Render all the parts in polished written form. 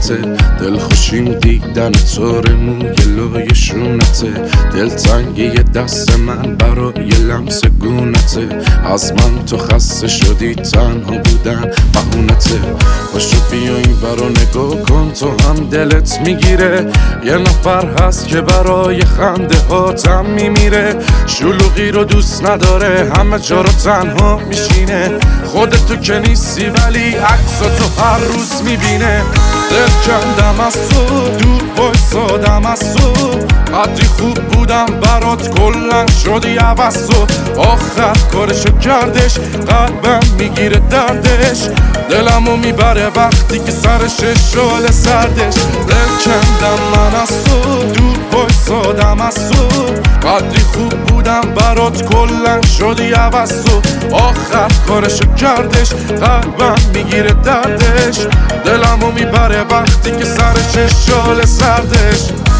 جونته، دل خوشیم دیدن طور موی لای شونته، دل تنگی دست من برای لمس گونته، از من تو خسته شدی تنها بودن بهونته، باشو بیا این برا نگاه کن تو هم دلت میگیره، یه نفر هست که برای خنده هاتم میمیره، شلوغی رو دوست نداره همه جا رو تنها میشینه، خودتو که نیستی ولی عکساتو هر روز میبینه، دل کندم از تو دور بایستادم از تو، قدری خوب بودم برات کلن شدی عوض تو، آخر کارشو کردش قلبم میگیره دردش، دلمو میبره وقتی که سرش شال سردش، دل کندم من از تو دور بایستادم از تو، قدری خوب بودم برات کلن شدی عوض تو، آخر کارشو کردش قلبم میگیره دردش، دلمو میبره وقتی که سرش شال سردش.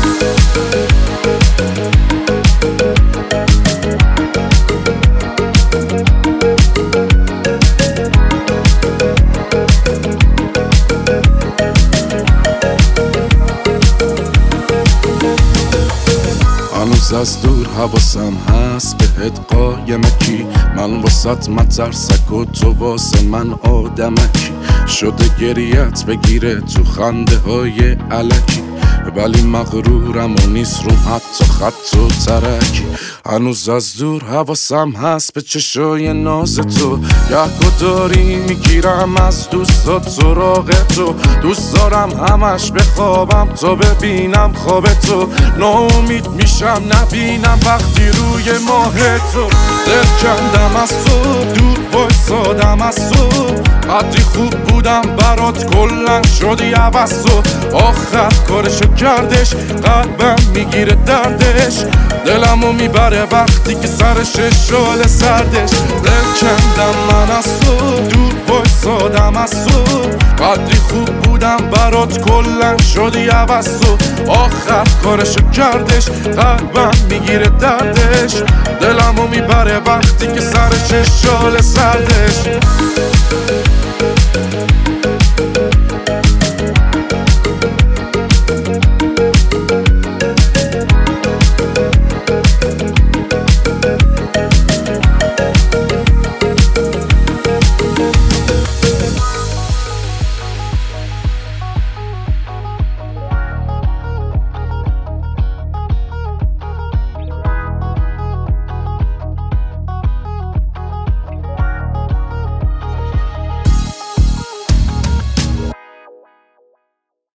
هنوز از دور حواسم هست بهت قایمکی، من واسط مترسک و تو واسه من آدمکی، شده گریت بگیره تو خنده های علکی، ولی مغرورم و نیست روم حتی خط و ترکی، هنوز از دور حواسم هست به چشای ناز تو، یهکو داری میگیرم از دوستات سراغ تو، دوست دارم همش بخوابم تا ببینم خواب تو، ناامید میشم نبینم وقتی روی ماه تو، دل کندم از تو دور بایستادم از تو، قدری خوب بودم برات کلن شدی عوض تو، آخر کارشو کردش قلبم میگیره دردش، دلمو میبره وقتی که سرش شال سردش، دل کندم من از تو دور بایستادم از تو، قدری خوب بودم برات کلن شدی عوض تو، آخر کارشو کردش قلبم میگیره دردش، دلمو میبره وقتی که سرش شال سردش.